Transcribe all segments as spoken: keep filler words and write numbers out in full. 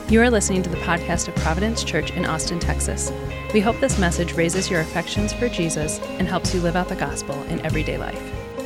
You are listening to the podcast of Providence Church in Austin, Texas. We hope this message raises your affections for Jesus and helps you live out the gospel in everyday life.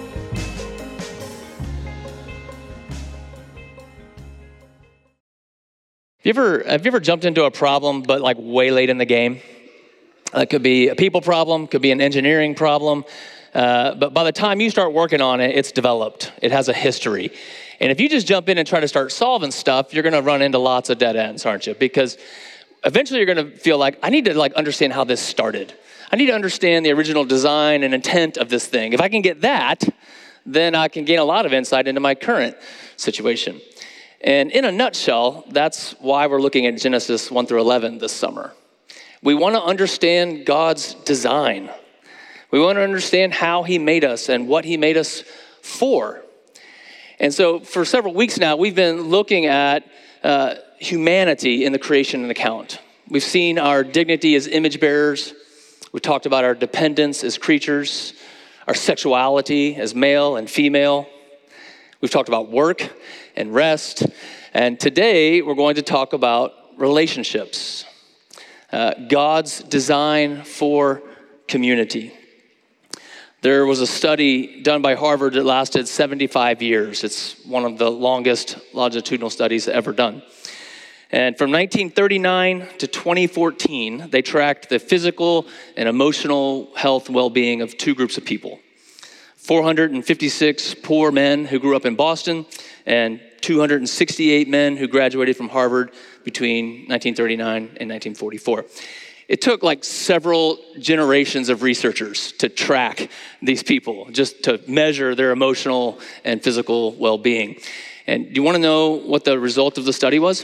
Have you ever, have you ever jumped into a problem, but like way late in the game? It could be a people problem, could be an engineering problem, uh, but by the time you start working on it, it's developed. It has a history. And if you just jump in and try to start solving stuff, you're gonna run into lots of dead ends, aren't you? Because eventually you're gonna feel like, I need to like understand how this started. I need to understand the original design and intent of this thing. If I can get that, then I can gain a lot of insight into my current situation. And in a nutshell, that's why we're looking at Genesis one through eleven this summer. We wanna understand God's design. We wanna understand how he made us and what he made us for. And so for several weeks now, we've been looking at uh, humanity in the creation account. We've seen our dignity as image bearers. We've talked about our dependence as creatures, our sexuality as male and female. We've talked about work and rest. And today we're going to talk about relationships, uh, God's design for community. There was a study done by Harvard that lasted seventy-five years. It's one of the longest longitudinal studies ever done. And from nineteen thirty-nine to twenty fourteen, they tracked the physical and emotional health and well-being of two groups of people. four hundred fifty-six poor men who grew up in Boston and two hundred sixty-eight men who graduated from Harvard between nineteen thirty-nine and nineteen forty-four. It took like several generations of researchers to track these people, just to measure their emotional and physical well-being. And do you want to know what the result of the study was?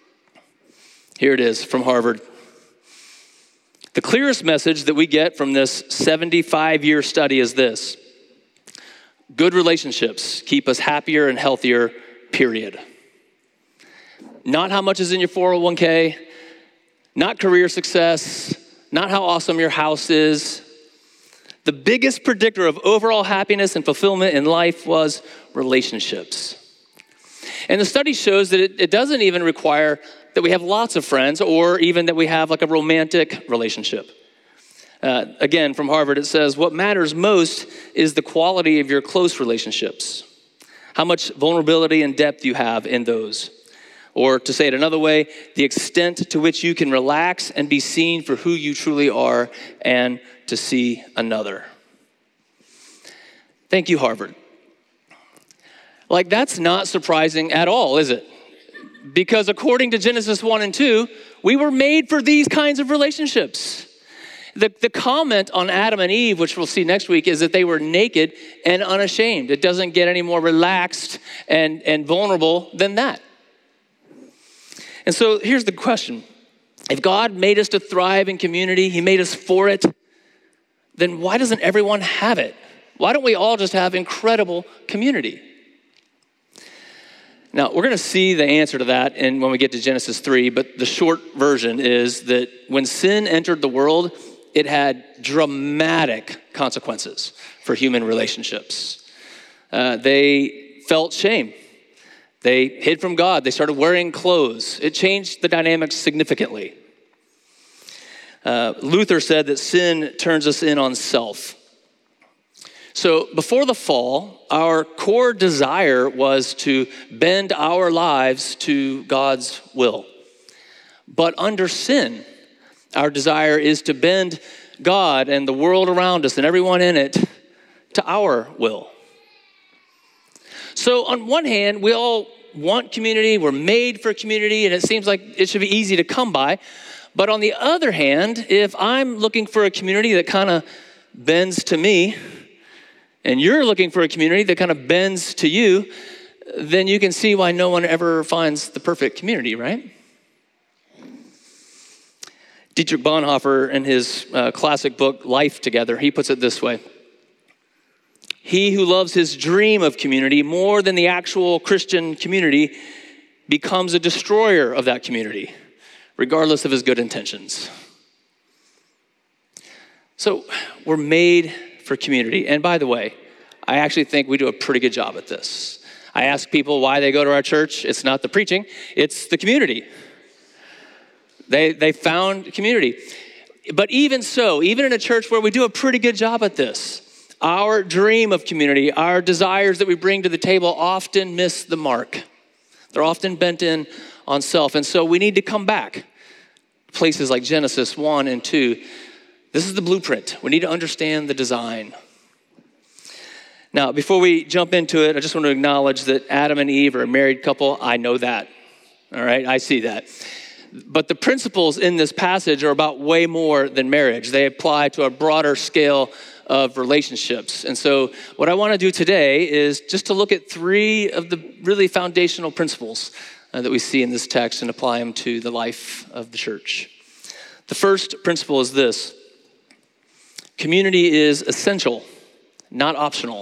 Here it is from Harvard. The clearest message that we get from this seventy-five-year study is this: good relationships keep us happier and healthier, period. Not how much is in your four oh one k, not career success, not how awesome your house is. The biggest predictor of overall happiness and fulfillment in life was relationships. And the study shows that it, it doesn't even require that we have lots of friends or even that we have like a romantic relationship. Uh, again, from Harvard, it says, what matters most is the quality of your close relationships, how much vulnerability and depth you have in those. Or to say it another way, the extent to which you can relax and be seen for who you truly are and to see another. Thank you, Harvard. Like, that's not surprising at all, is it? Because according to Genesis one and two, we were made for these kinds of relationships. The, the comment on Adam and Eve, which we'll see next week, is that they were naked and unashamed. It doesn't get any more relaxed and, and vulnerable than that. And so here's the question. If God made us to thrive in community, he made us for it, then why doesn't everyone have it? Why don't we all just have incredible community? Now, we're going to see the answer to that in, when we get to Genesis three, but the short version is that when sin entered the world, it had dramatic consequences for human relationships. Uh, they felt shame. They hid from God. They started wearing clothes. It changed the dynamics significantly. Uh, Luther said that sin turns us in on self. So before the fall, our core desire was to bend our lives to God's will. But under sin, our desire is to bend God and the world around us and everyone in it to our will. So on one hand, we all want community, we're made for community, and it seems like it should be easy to come by. But on the other hand, if I'm looking for a community that kind of bends to me, and you're looking for a community that kind of bends to you, then you can see why no one ever finds the perfect community, right? Dietrich Bonhoeffer, in his uh, classic book, Life Together, he puts it this way: he who loves his dream of community more than the actual Christian community becomes a destroyer of that community, regardless of his good intentions. So we're made for community. And by the way, I actually think we do a pretty good job at this. I ask people why they go to our church. It's not the preaching, it's the community. They, they found community. But even so, even in a church where we do a pretty good job at this, our dream of community, our desires that we bring to the table often miss the mark. They're often bent in on self. And so we need to come back. Places like Genesis one and two. This is the blueprint. We need to understand the design. Now, before we jump into it, I just want to acknowledge that Adam and Eve are a married couple. I know that. All right, I see that. But the principles in this passage are about way more than marriage. They apply to a broader scale of relationships. And so what I want to do today is just to look at three of the really foundational principles uh, that we see in this text and apply them to the life of the church. The first principle is this: community is essential, not optional.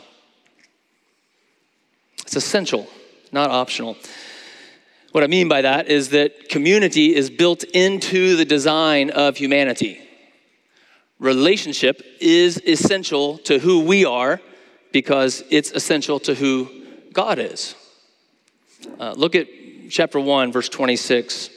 It's essential, not optional. What I mean by that is that community is built into the design of humanity. Relationship is essential to who we are because it's essential to who God is. Uh, look at chapter one, verse twenty-six.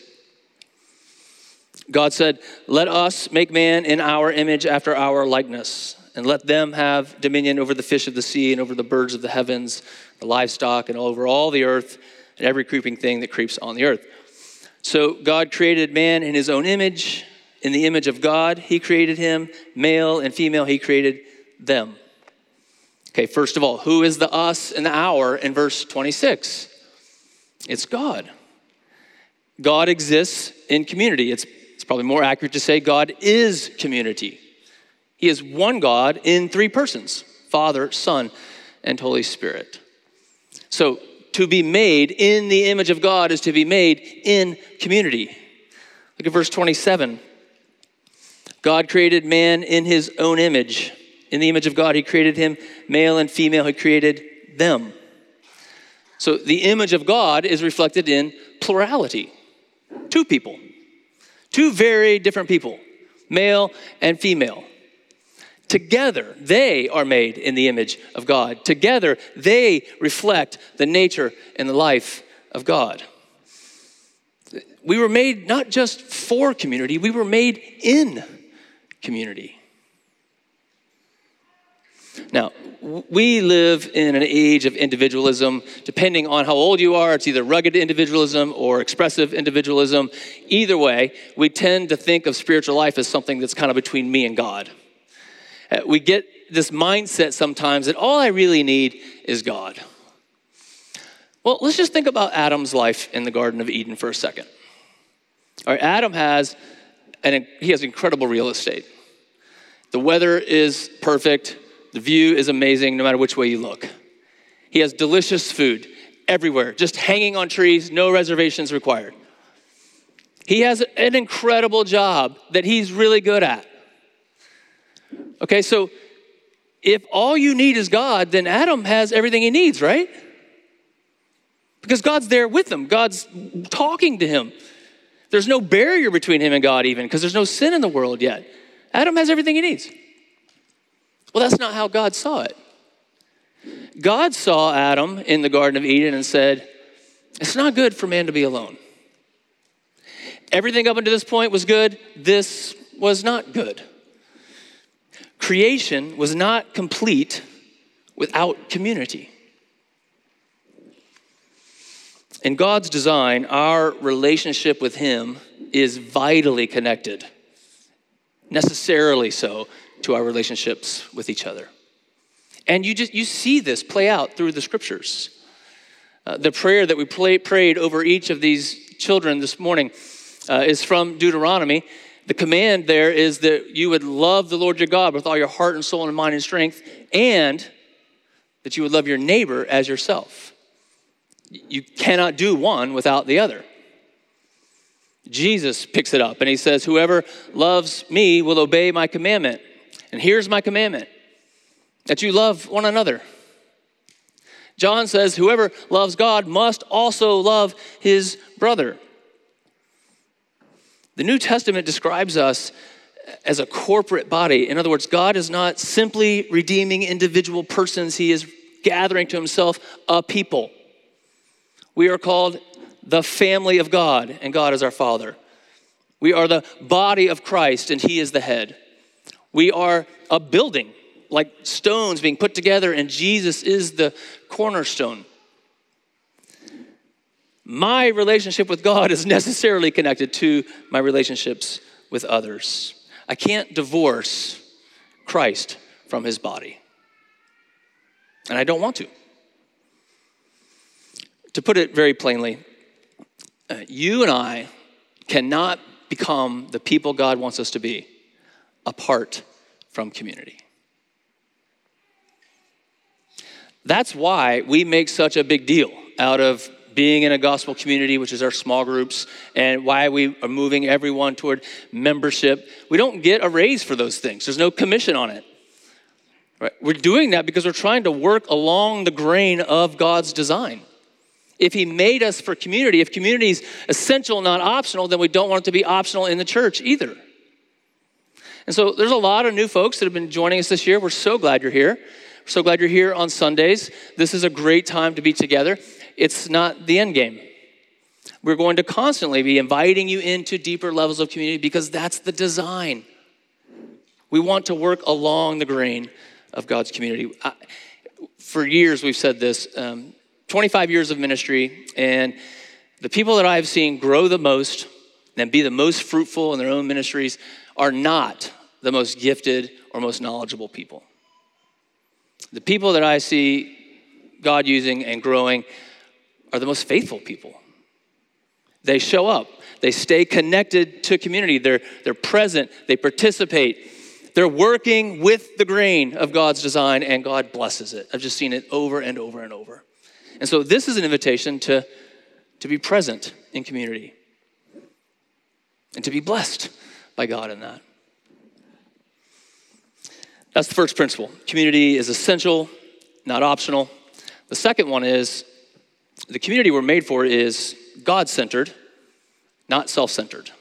God said, "Let us make man in our image after our likeness, and let them have dominion over the fish of the sea and over the birds of the heavens, the livestock, and over all the earth, and every creeping thing that creeps on the earth." So God created man in his own image. In the image of God, he created him. Male and female, he created them. Okay, first of all, who is the us and the our in verse twenty-six? It's God. God exists in community. It's, it's probably more accurate to say God is community. He is one God in three persons: Father, Son, and Holy Spirit. So to be made in the image of God is to be made in community. Look at verse twenty-seven. God created man in his own image. In the image of God, he created him. Male and female, he created them. So the image of God is reflected in plurality. Two people. Two very different people. Male and female. Together, they are made in the image of God. Together, they reflect the nature and the life of God. We were made not just for community, we were made in community. Now, we live in an age of individualism. Depending on how old you are, it's either rugged individualism or expressive individualism. Either way, we tend to think of spiritual life as something that's kind of between me and God. Uh, we get this mindset sometimes that all I really need is God. Well, let's just think about Adam's life in the Garden of Eden for a second. All right, Adam has And he has incredible real estate. The weather is perfect. The view is amazing no matter which way you look. He has delicious food everywhere, just hanging on trees, no reservations required. He has an incredible job that he's really good at. Okay, so if all you need is God, then Adam has everything he needs, right? Because God's there with him. God's talking to him. There's no barrier between him and God even, because there's no sin in the world yet. Adam has everything he needs. Well, that's not how God saw it. God saw Adam in the Garden of Eden and said, it's not good for man to be alone. Everything up until this point was good. This was not good. Creation was not complete without community. In God's design, our relationship with him is vitally connected, necessarily so, to our relationships with each other. And you just you see this play out through the scriptures. Uh, the prayer that we play, prayed over each of these children this morning uh, is from Deuteronomy. The command there is that you would love the Lord your God with all your heart and soul and mind and strength, and that you would love your neighbor as yourself. You cannot do one without the other. Jesus picks it up and he says, whoever loves me will obey my commandment. And here's my commandment, that you love one another. John says, whoever loves God must also love his brother. The New Testament describes us as a corporate body. In other words, God is not simply redeeming individual persons. He is gathering to himself a people. We are called the family of God, and God is our Father. We are the body of Christ, and he is the head. We are a building, like stones being put together, and Jesus is the cornerstone. My relationship with God is necessarily connected to my relationships with others. I can't divorce Christ from his body. And I don't want to. To put it very plainly, uh, you and I cannot become the people God wants us to be apart from community. That's why we make such a big deal out of being in a gospel community, which is our small groups, and why we are moving everyone toward membership. We don't get a raise for those things. There's no commission on it. Right? We're doing that because we're trying to work along the grain of God's design. If he made us for community, if community is essential, not optional, then we don't want it to be optional in the church either. And so there's a lot of new folks that have been joining us this year. We're so glad you're here. We're so glad you're here on Sundays. This is a great time to be together. It's not the end game. We're going to constantly be inviting you into deeper levels of community because that's the design. We want to work along the grain of God's community. I, for years, we've said this, um, twenty-five years of ministry, and the people that I've seen grow the most and be the most fruitful in their own ministries are not the most gifted or most knowledgeable people. The people that I see God using and growing are the most faithful people. They show up. They stay connected to community. They're, they're present. They participate. They're working with the grain of God's design, and God blesses it. I've just seen it over and over and over. And so this is an invitation to, to be present in community and to be blessed by God in that. That's the first principle. Community is essential, not optional. The second one is the community we're made for is God-centered, not self-centered.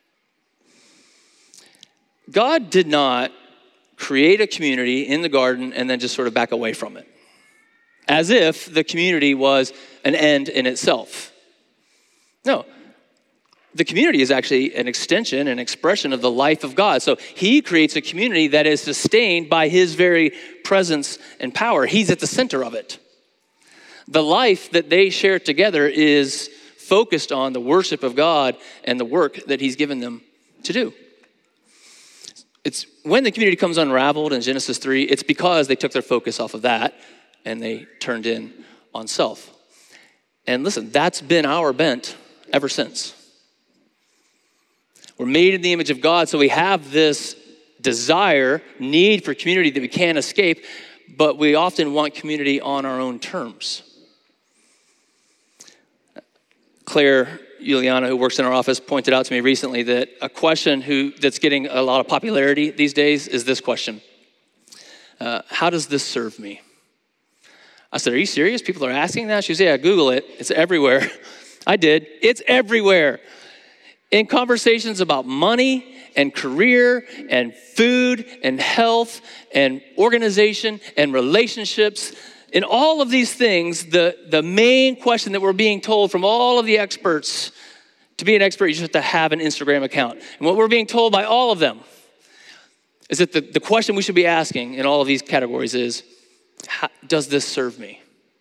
God did not create a community in the garden and then just sort of back away from it, as if the community was an end in itself. No, the community is actually an extension, an expression of the life of God. So he creates a community that is sustained by his very presence and power. He's at the center of it. The life that they share together is focused on the worship of God and the work that he's given them to do. It's when the community comes unraveled in Genesis three, it's because they took their focus off of that and they turned in on self. And listen, that's been our bent ever since. We're made in the image of God, so we have this desire, need for community that we can't escape, but we often want community on our own terms. Claire Juliana, who works in our office, pointed out to me recently that a question who that's getting a lot of popularity these days is this question. Uh, how does this serve me? I said, are you serious? People are asking that? She said, yeah, Google it. It's everywhere. I did. It's everywhere. In conversations about money and career and food and health and organization and relationships, in all of these things, the, the main question that we're being told from all of the experts, to be an expert, you just have to have an Instagram account. And what we're being told by all of them is that the, the question we should be asking in all of these categories is, how, does this serve me?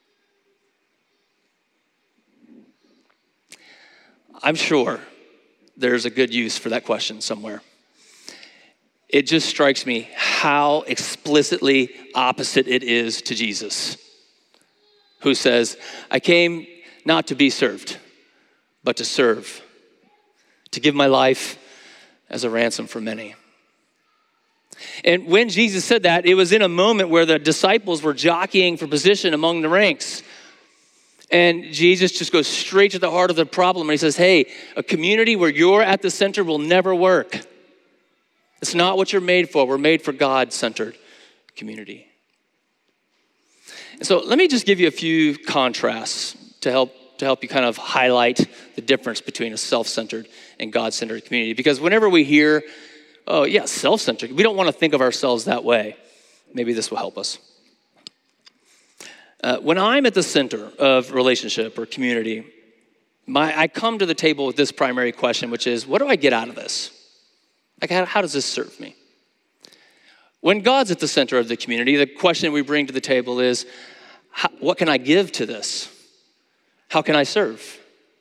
I'm sure there's a good use for that question somewhere. It just strikes me how explicitly opposite it is to Jesus, who says, I came not to be served, but to serve, to give my life as a ransom for many. And when Jesus said that, it was in a moment where the disciples were jockeying for position among the ranks. And Jesus just goes straight to the heart of the problem. And he says, hey, a community where you're at the center will never work. It's not what you're made for. We're made for God-centered community. And so let me just give you a few contrasts to help to help you kind of highlight the difference between a self-centered and God-centered community. Because whenever we hear, oh yeah, self-centered, we don't want to think of ourselves that way. Maybe this will help us. Uh, when I'm at the center of relationship or community, My, I come to the table with this primary question, which is, what do I get out of this? Like, how, how does this serve me? When God's at the center of the community, the question we bring to the table is, how, what can I give to this? How can I serve?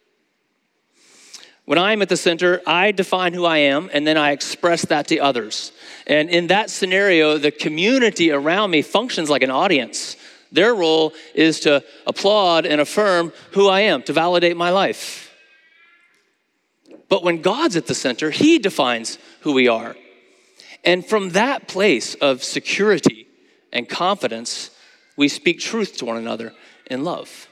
When I'm at the center, I define who I am, and then I express that to others. And in that scenario, the community around me functions like an audience. Their role is to applaud and affirm who I am, to validate my life. But when God's at the center, he defines who we are. And from that place of security and confidence, we speak truth to one another in love.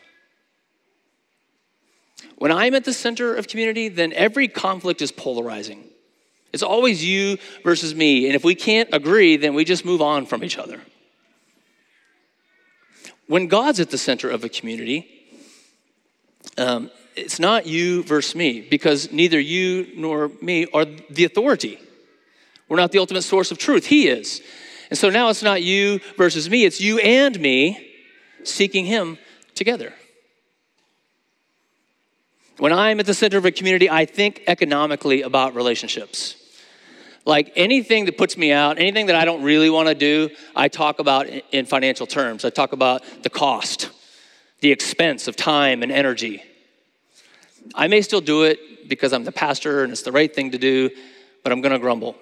When I'm at the center of community, then every conflict is polarizing. It's always you versus me. And if we can't agree, then we just move on from each other. When God's at the center of a community, um, it's not you versus me, because neither you nor me are the authority. We're not the ultimate source of truth. He is. And so now it's not you versus me. It's you and me seeking him together. When I'm at the center of a community, I think economically about relationships. Like anything that puts me out, anything that I don't really want to do, I talk about in financial terms. I talk about the cost, the expense of time and energy. I may still do it because I'm the pastor and it's the right thing to do, but I'm going to grumble.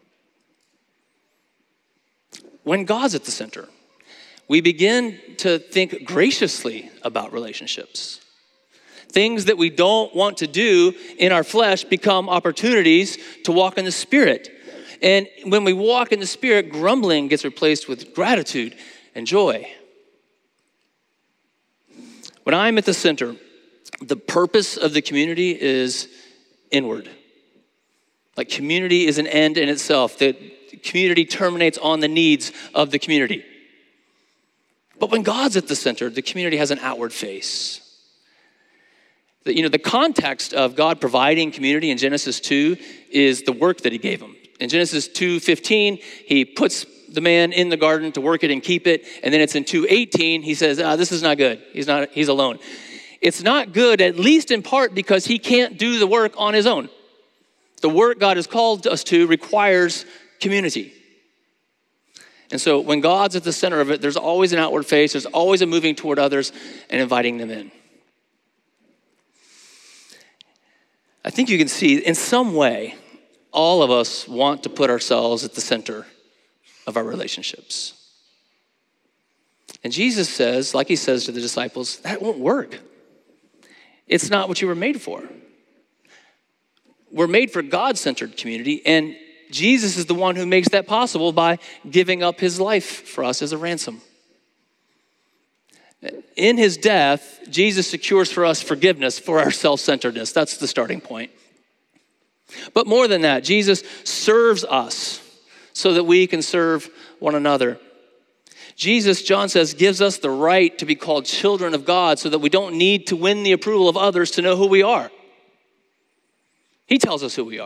When God's at the center, we begin to think graciously about relationships. Things that we don't want to do in our flesh become opportunities to walk in the Spirit. And when we walk in the Spirit, grumbling gets replaced with gratitude and joy. When I'm at the center, the purpose of the community is inward. Like community is an end in itself. The community terminates on the needs of the community. But when God's at the center, the community has an outward face. The, you know, the context of God providing community in Genesis two is the work that he gave him. In Genesis two fifteen, he puts the man in the garden to work it and keep it. And then it's in two eighteen, he says, ah, this is not good. He's not, he's alone. It's not good, at least in part, because he can't do the work on his own. The work God has called us to requires community. And so when God's at the center of it, there's always an outward face. There's always a moving toward others and inviting them in. I think you can see, in some way, all of us want to put ourselves at the center of our relationships. And Jesus says, like he says to the disciples, that won't work. It's not what you were made for. We're made for God-centered community, and Jesus is the one who makes that possible by giving up his life for us as a ransom. In his death, Jesus secures for us forgiveness for our self-centeredness. That's the starting point. But more than that, Jesus serves us so that we can serve one another. Jesus, John says, gives us the right to be called children of God so that we don't need to win the approval of others to know who we are. He tells us who we are.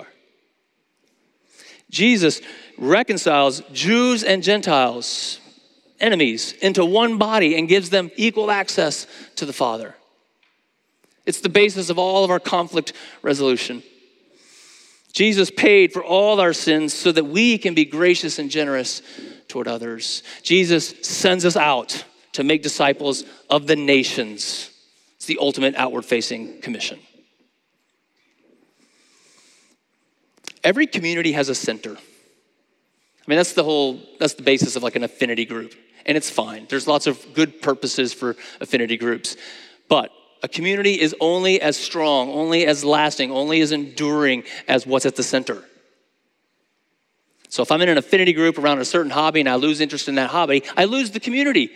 Jesus reconciles Jews and Gentiles, enemies, into one body and gives them equal access to the Father. It's the basis of all of our conflict resolution. Jesus paid for all our sins so that we can be gracious and generous toward others. Jesus sends us out to make disciples of the nations. It's the ultimate outward-facing commission. Every community has a center. I mean, that's the whole, that's the basis of like an affinity group. And it's fine. There's lots of good purposes for affinity groups. But a community is only as strong, only as lasting, only as enduring as what's at the center. So if I'm in an affinity group around a certain hobby and I lose interest in that hobby, I lose the community.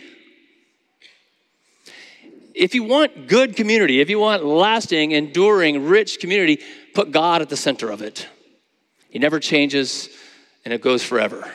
If you want good community, if you want lasting, enduring, rich community, put God at the center of it. He never changes and it goes forever.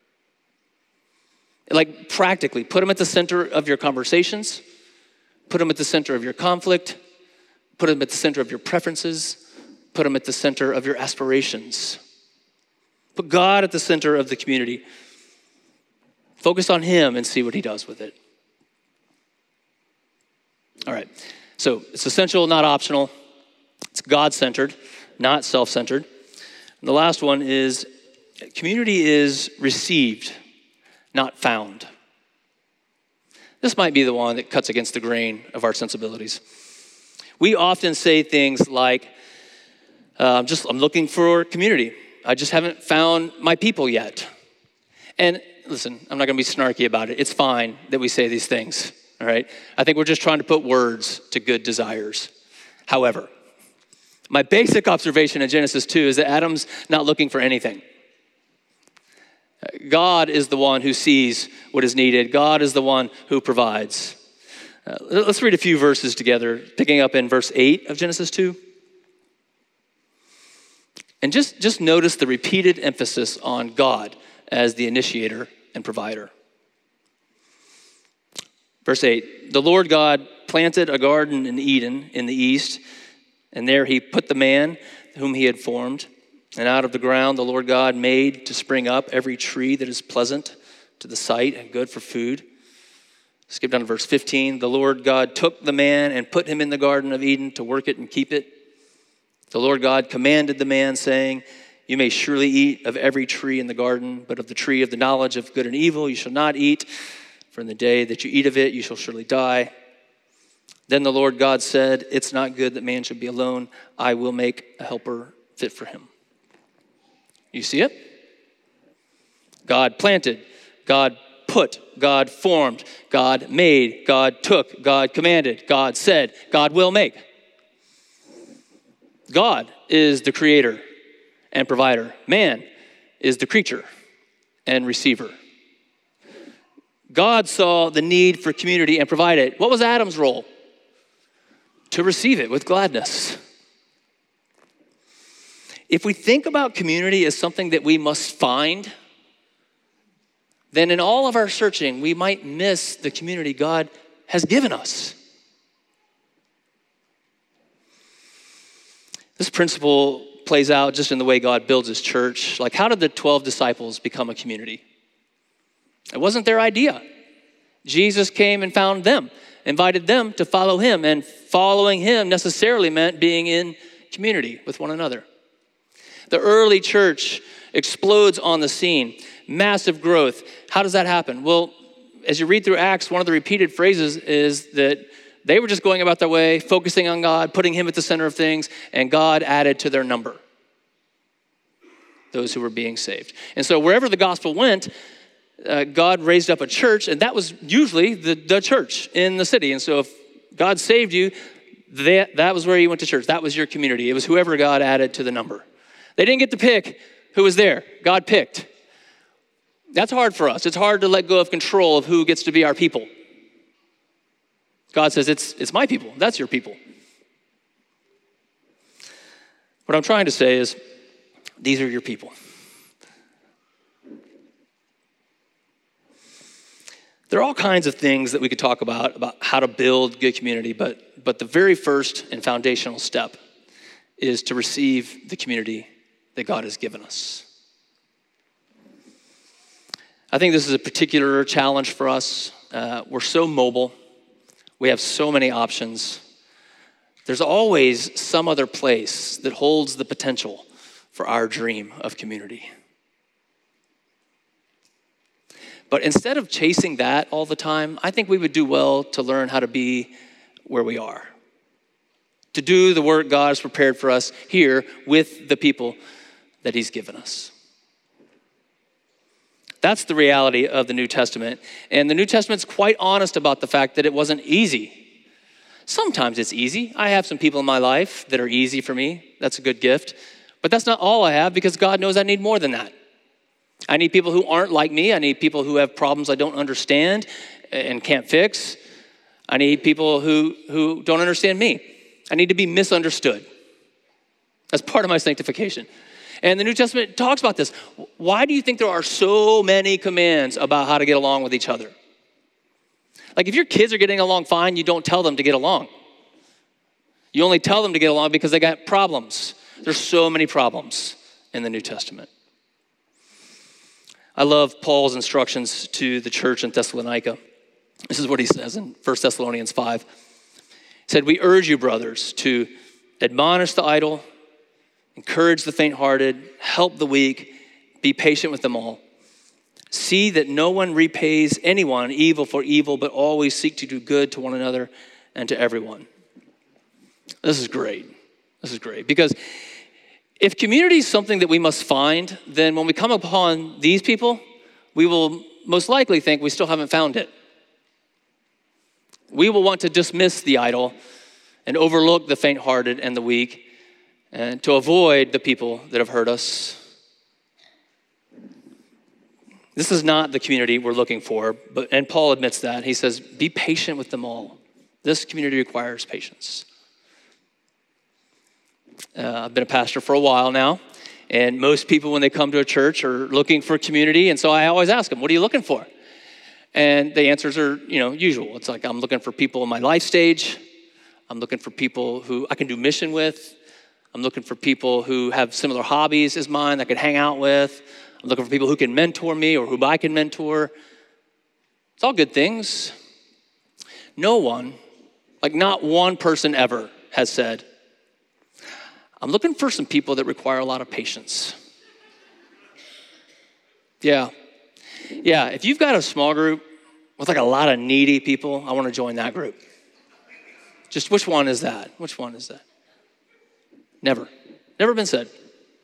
Like practically, put him at the center of your conversations, put him at the center of your conflict, put him at the center of your preferences, put him at the center of your aspirations. Put God at the center of the community. Focus on him and see what he does with it. All right, so it's essential, not optional. It's God-centered, not self-centered. And the last one is community is received, not found. This might be the one that cuts against the grain of our sensibilities. We often say things like, uh, I'm just, I'm looking for community. I just haven't found my people yet. And listen, I'm not gonna be snarky about it. It's fine that we say these things, all right? I think we're just trying to put words to good desires. However, my basic observation in Genesis two is that Adam's not looking for anything. God is the one who sees what is needed. God is the one who provides. Uh, let's read a few verses together, picking up in verse eight of Genesis two. And just, just notice the repeated emphasis on God as the initiator and provider. Verse eight, the Lord God planted a garden in Eden in the east, and there he put the man whom he had formed. And out of the ground the Lord God made to spring up every tree that is pleasant to the sight and good for food. Skip down to verse fifteen. The Lord God took the man and put him in the Garden of Eden to work it and keep it. The Lord God commanded the man, saying, you may surely eat of every tree in the garden, but of the tree of the knowledge of good and evil you shall not eat, for in the day that you eat of it you shall surely die. Then the Lord God said, it's not good that man should be alone. I will make a helper fit for him. You see it? God planted, God put, God formed, God made, God took, God commanded, God said, God will make. God is the creator and provider. Man is the creature and receiver. God saw the need for community and provided it. What was Adam's role? To receive it with gladness. If we think about community as something that we must find, then in all of our searching, we might miss the community God has given us. This principle plays out just in the way God builds his church. Like, how did the twelve disciples become a community? It wasn't their idea. Jesus came and found them, invited them to follow him, and following him necessarily meant being in community with one another. The early church explodes on the scene, massive growth. How does that happen? Well, as you read through Acts, one of the repeated phrases is that they were just going about their way, focusing on God, putting him at the center of things, and God added to their number those who were being saved. And so wherever the gospel went, uh, God raised up a church, and that was usually the, the church in the city. And so if God saved you, that, that was where you went to church. That was your community. It was whoever God added to the number. They didn't get to pick who was there. God picked. That's hard for us. It's hard to let go of control of who gets to be our people. God says, it's, it's my people. That's your people. What I'm trying to say is, these are your people. There are all kinds of things that we could talk about, about how to build good community, but, but the very first and foundational step is to receive the community that God has given us. I think this is a particular challenge for us. Uh, we're so mobile. We have so many options. There's always some other place that holds the potential for our dream of community. But instead of chasing that all the time, I think we would do well to learn how to be where we are. To do the work God has prepared for us here with the people that he's given us. That's the reality of the New Testament. And the New Testament's quite honest about the fact that it wasn't easy. Sometimes it's easy. I have some people in my life that are easy for me. That's a good gift. But that's not all I have, because God knows I need more than that. I need people who aren't like me. I need people who have problems I don't understand and can't fix. I need people who, who don't understand me. I need to be misunderstood. That's part of my sanctification. And the New Testament talks about this. Why do you think there are so many commands about how to get along with each other? Like, if your kids are getting along fine, you don't tell them to get along. You only tell them to get along because they got problems. There's so many problems in the New Testament. I love Paul's instructions to the church in Thessalonica. This is what he says in First Thessalonians five. He said, we urge you, brothers, to admonish the idle, encourage the faint-hearted, help the weak, be patient with them all. See that no one repays anyone evil for evil, but always seek to do good to one another and to everyone. This is great. This is great. Because if community is something that we must find, then when we come upon these people, we will most likely think we still haven't found it. We will want to dismiss the idle and overlook the faint-hearted and the weak, and to avoid the people that have hurt us. This is not the community we're looking for, but and Paul admits that. He says, be patient with them all. This community requires patience. Uh, I've been a pastor for a while now, and most people when they come to a church are looking for community, and so I always ask them, what are you looking for? And the answers are, you know, usual. It's like, I'm looking for people in my life stage. I'm looking for people who I can do mission with. I'm looking for people who have similar hobbies as mine that I could hang out with. I'm looking for people who can mentor me or whom I can mentor. It's all good things. No one, like not one person ever has said, I'm looking for some people that require a lot of patience. Yeah. Yeah, if you've got a small group with like a lot of needy people, I want to join that group. Just which one is that? Which one is that? Never. Never been said.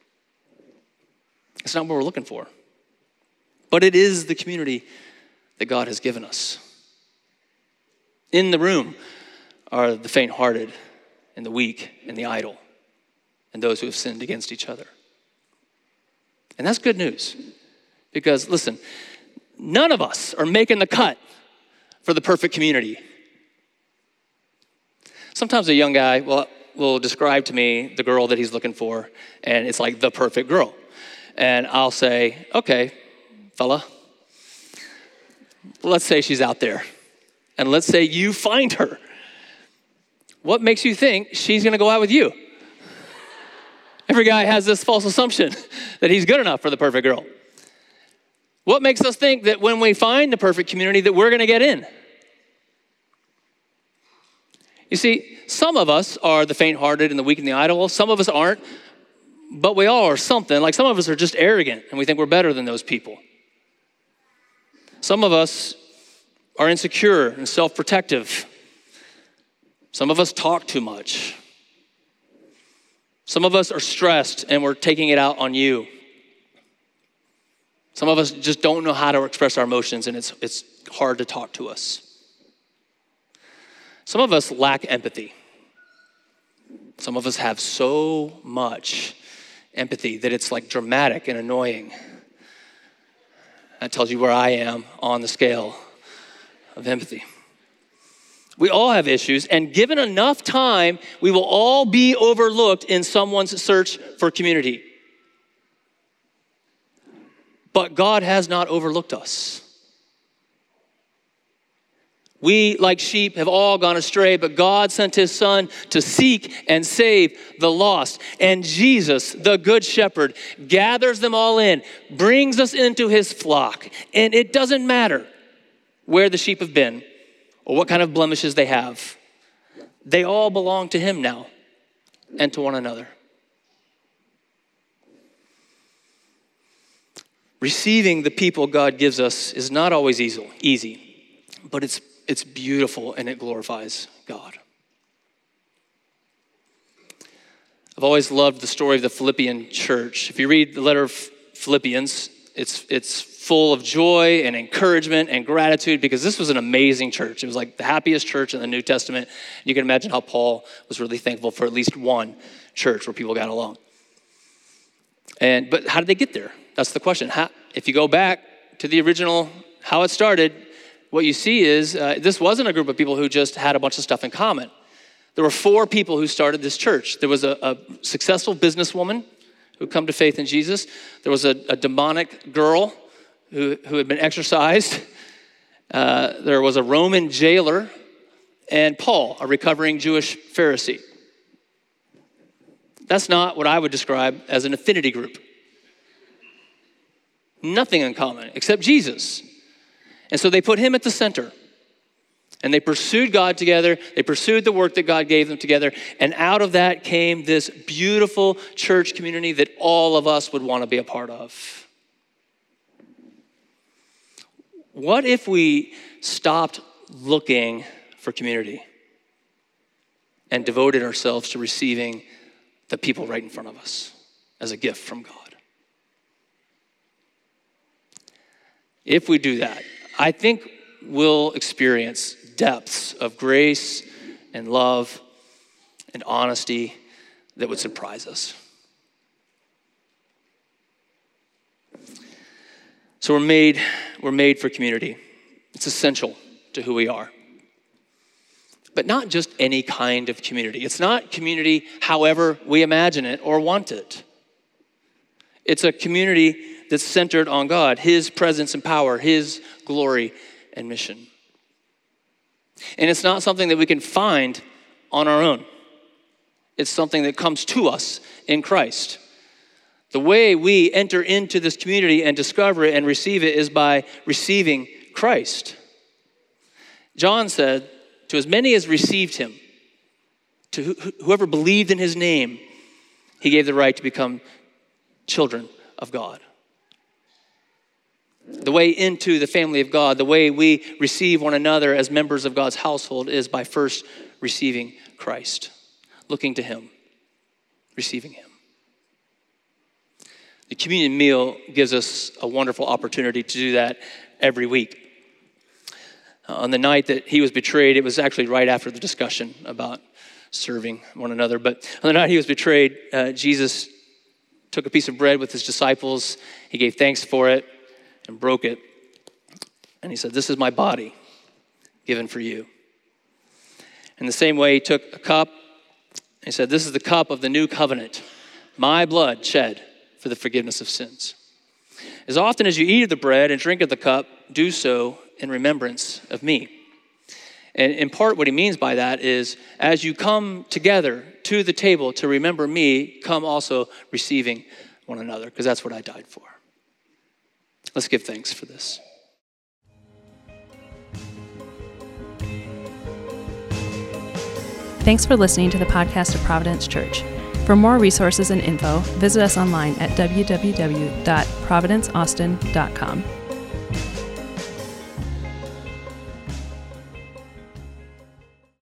It's not what we're looking for. But it is the community that God has given us. In the room are the faint-hearted and the weak and the idle and those who have sinned against each other. And that's good news. Because, listen, none of us are making the cut for the perfect community. Sometimes a young guy will, will describe to me the girl that he's looking for, and it's like the perfect girl. And I'll say, okay, fella, let's say she's out there. And let's say you find her. What makes you think she's going to go out with you? Every guy has this false assumption that he's good enough for the perfect girl. What makes us think that when we find the perfect community that we're going to get in? You see, some of us are the faint-hearted and the weak and the idle. Some of us aren't. But we all are something. Like some of us are just arrogant and we think we're better than those people. Some of us are insecure and self-protective. Some of us talk too much. Some of us are stressed and we're taking it out on you. Some of us just don't know how to express our emotions and it's, it's hard to talk to us. Some of us lack empathy. Some of us have so much empathy that it's like dramatic and annoying. That tells you where I am on the scale of empathy. We all have issues, and given enough time, we will all be overlooked in someone's search for community. But God has not overlooked us. We, like sheep, have all gone astray, but God sent his son to seek and save the lost. And Jesus, the good shepherd, gathers them all in, brings us into his flock. And it doesn't matter where the sheep have been or what kind of blemishes they have. They all belong to him now and to one another. Receiving the people God gives us is not always easy, easy, but it's It's beautiful and it glorifies God. I've always loved the story of the Philippian church. If you read the letter of Philippians, it's it's full of joy and encouragement and gratitude because this was an amazing church. It was like the happiest church in the New Testament. You can imagine how Paul was really thankful for at least one church where people got along. And but how did they get there? That's the question. How, if you go back to the original, how it started, what you see is uh, this wasn't a group of people who just had a bunch of stuff in common. There were four people who started this church. There was a, a successful businesswoman who had come to faith in Jesus. There was a, a demonic girl who, who had been exorcised. Uh, there was a Roman jailer, and Paul, a recovering Jewish Pharisee. That's not what I would describe as an affinity group. Nothing in common except Jesus. And so they put him at the center. And they pursued God together. They pursued the work that God gave them together. And out of that came this beautiful church community that all of us would want to be a part of. What if we stopped looking for community and devoted ourselves to receiving the people right in front of us as a gift from God? If we do that, I think we'll experience depths of grace and love and honesty that would surprise us. So we're made, we're made for community. It's essential to who we are. But not just any kind of community. It's not community however we imagine it or want it. It's a community that's centered on God, his presence and power, his glory and mission. And it's not something that we can find on our own. It's something that comes to us in Christ. The way we enter into this community and discover it and receive it is by receiving Christ. John said, to as many as received him, to wh- whoever believed in his name, he gave the right to become children of God. The way into the family of God, the way we receive one another as members of God's household is by first receiving Christ, looking to him, receiving him. The communion meal gives us a wonderful opportunity to do that every week. Uh, on the night that he was betrayed, it was actually right after the discussion about serving one another, but on the night he was betrayed, uh, Jesus took a piece of bread with his disciples. He gave thanks for it and broke it. And he said, "This is my body given for you." In the same way, he took a cup. He said, "This is the cup of the new covenant, my blood shed for the forgiveness of sins. As often as you eat of the bread and drink of the cup, do so in remembrance of me." And in part, what he means by that is, as you come together to the table to remember me, come also receiving one another, because that's what I died for. Let's give thanks for this. Thanks for listening to the podcast of Providence Church. For more resources and info, visit us online at w w w dot providence austin dot com.